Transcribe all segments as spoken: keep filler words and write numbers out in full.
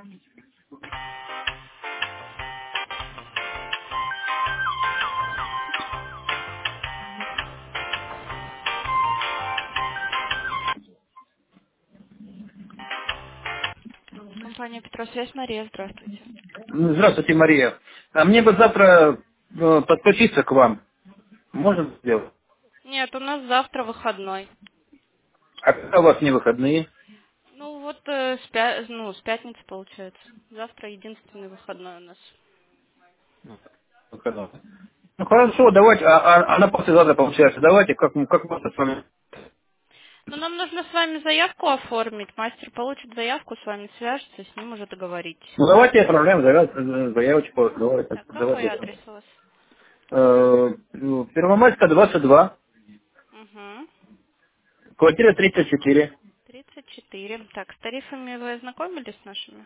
Компания Петросвязь, Мария, здравствуйте. Здравствуйте, Мария. А мне бы завтра э, подключиться к вам. Можно сделать? Нет, у нас завтра выходной. А когда у вас не выходные? Ну вот э, с, пя- ну, с пятницы получается. Завтра единственный выходной у нас. Выходной. Ну хорошо, давайте, а, а, а на послезавтра получается. Давайте, как, мы- как можно с вами. Ну нам нужно с вами заявку оформить. Мастер получит заявку, с вами свяжется, с ним уже договоритесь. Ну давайте отправляем заяв- заявочку. Давайте, Так, какой давайте. адрес у вас? Э, ну, Первомайская, двадцать два, Угу. квартира тридцать четыре. тридцать четыре. Так, с тарифами вы ознакомились с нашими?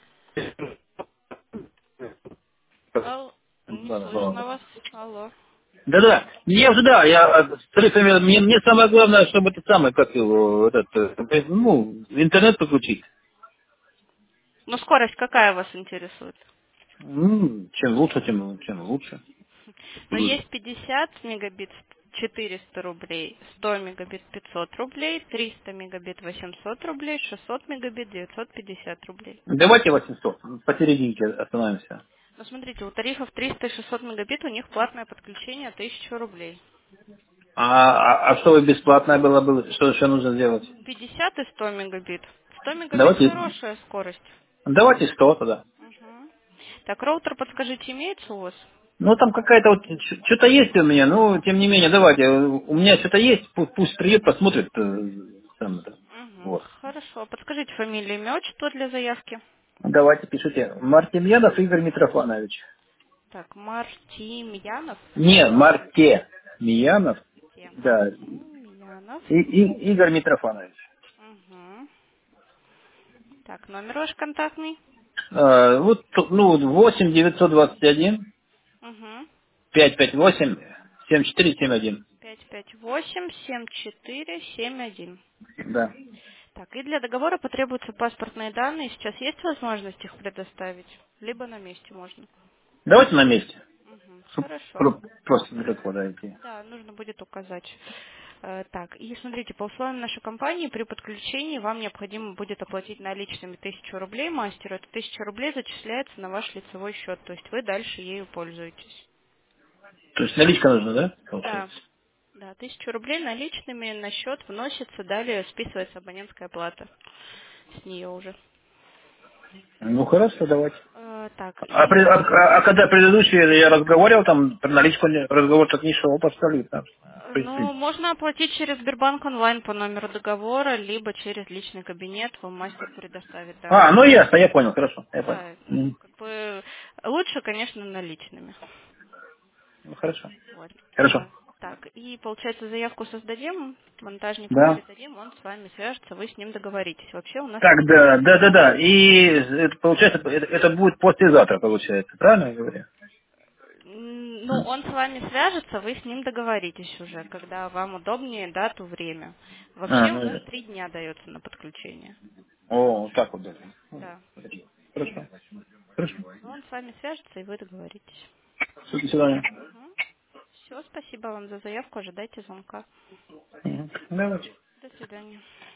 Ал... Не слышно вас. Алло. Да-да, мне уже, да, я э, с тарифами, мне, мне самое главное, чтобы это самое, как его, этот, э, ну, интернет подключить. Ну скорость какая вас интересует? Ну, чем лучше, тем, тем лучше. Но есть пятьдесят мегабит четыреста рублей, сто мегабит пятьсот рублей, триста мегабит восемьсот рублей, шестьсот мегабит девятьсот пятьдесят рублей. Давайте восемьсот, посерединке остановимся. Но смотрите, у тарифов триста и шестьсот мегабит у них платное подключение тысяча рублей. А, а, а что вы бесплатное было бы, что еще нужно сделать? пятьдесят и сто мегабит. сто мегабит Давайте, хорошая скорость. давайте сто тогда. Мгм. Так, роутер, подскажите, имеется у вас? Ну, там какая-то вот, ч- что-то есть у меня, ну, тем не менее, давайте, у меня что-то есть, пусть, пусть придет, посмотрит, э, сам это. Угу. Вот. Хорошо. Подскажите фамилию, имя, отчество для заявки. Давайте, пишите. Мартемьянов Игорь Митрофанович. Так, Мартимьянов. Не, Марте Миянов, Те. да, Мгм. Миянов. и, и- Игорь Митрофанович. Угу. Так, номер ваш контактный. Э, вот, тут, ну, восемь девятьсот двадцать один Угу. пять пять восемь семь четыре семь один. пять пять восемь семь четыре семь один. Да. Так, и для договора потребуются паспортные данные. Сейчас есть возможность их предоставить? Либо на месте можно. Давайте на месте. Угу. Чтоб Хорошо. про- просто далеко дойти. Да, нужно будет указать. Э, Так, и смотрите, по условиям нашей компании при подключении вам необходимо будет оплатить наличными тысячу рублей мастеру. Эта тысяча рублей зачисляется на ваш лицевой счет, то есть вы дальше ею пользуетесь. То есть наличка нужна, да, Да, получается? да, тысячу рублей наличными на счет вносится, далее списывается абонентская плата с нее уже. Ну хорошо, давайте. Э, так, А, и при- а- а- а когда предыдущий я разговаривал, там про наличку не- разговор так не шел, абсолютно. В э, принципе. ну, можно оплатить через Сбербанк онлайн по номеру договора, либо через личный кабинет вам мастер предоставит А, данные. ну ясно, я понял, хорошо, я понял. Да, ну, Мгм. как бы лучше, конечно, наличными. Ну хорошо. Вот. Хорошо. э, Так, и получается заявку создадим, монтажнику Да. передадим, он с вами свяжется, вы с ним договоритесь. Вообще у нас Так, такой да, да, да, да. И это, получается, это, это будет послезавтра, получается, правильно я говорю? М, Ну, он с вами свяжется, вы с ним договоритесь уже, когда вам удобнее дату, время. А, Вообще у ну нас да. три дня дается на подключение. О, вот так вот даже. Да. Хорошо. Хорошо. Но он с вами свяжется, и вы договоритесь. Все, до свидания. Все, спасибо вам за заявку, ожидайте звонка. Мгм. Давайте. До свидания.